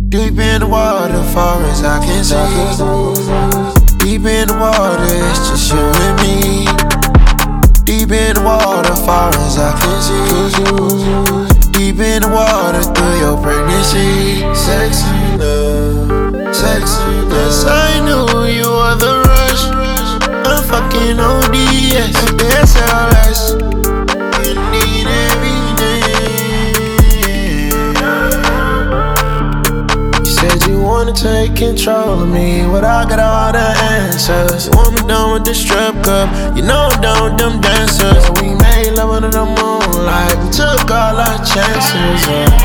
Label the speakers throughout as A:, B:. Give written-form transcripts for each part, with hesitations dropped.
A: Deep in the water, far as I can see. Deep in the water, it's just you and me. Deep in the water, far as I can see. Deep in the water, through your pregnancy. Sexy love, sexy love. Yes, I knew you were the rush. I'm fucking ODS, SLS. You need everything. You said you wanna take control of me, but I got all the answers. You want me done with the strip club, you know I'm done with them dancers. We made love under the moonlight, we took all our chances.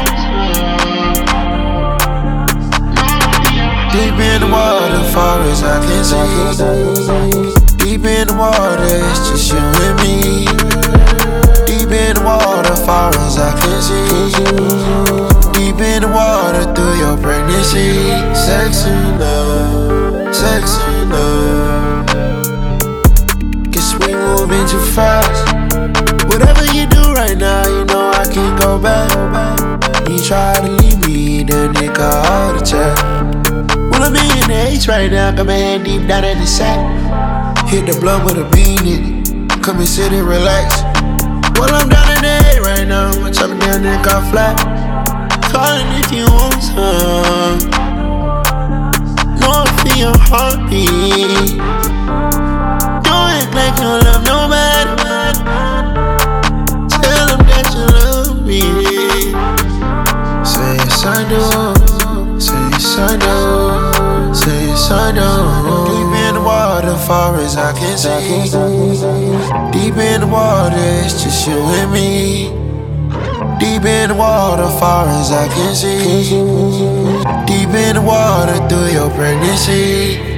A: Deep in the water, far as I can see. Deep in the water, it's just you and me. Deep in the water, far as I can see. Deep in the water, through your pregnancy. Sexy love, sexy love. Guess we moving too fast. Whatever you do right now, you know I can't go back. You try to leave me, then it got heart attack. Well, I'm in the H right now, got my hand deep down in the sack. Hit the blunt with a bean in it, come and sit and relax. Well, I'm down in the A right now, I'm chopping down and got flat. Calling if you want some. No, I feel your heartbeat. Don't act like you love nobody. Tell them that you love me. Say yes I do, say yes I do, say yes I do. Deep in the water, far as I can see. Deep in the water, it's just you and me. Deep in the water, far as I can see. Deep in the water, through your pregnancy.